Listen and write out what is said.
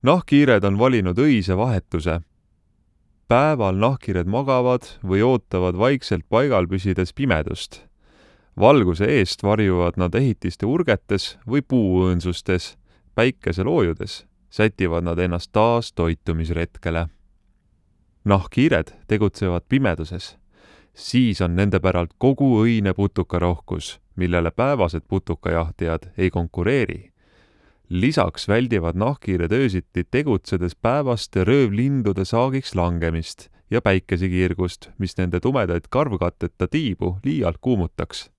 Nahkhiired on valinud õise vahetuse. Päeval nahkhiired magavad või ootavad vaikselt paigal püsides pimedust. Valguse eest varjuvad nad ehitiste urgetes või puuõõnsustes, päikese loojudes sätivad nad ennast taas toitumisretkele. Nahkhiired tegutsevad pimeduses. Siis on nende päralt kogu õine putukarohkus, millele päevased putukajahtijad ei konkureeri. Lisaks väldivad nahkhiired öösiti tegutsedes päevaste röövlindude saagiks langemist ja päikesekiirgust, mis nende tumedaid karvkatteta tiibu liialt kuumutaks.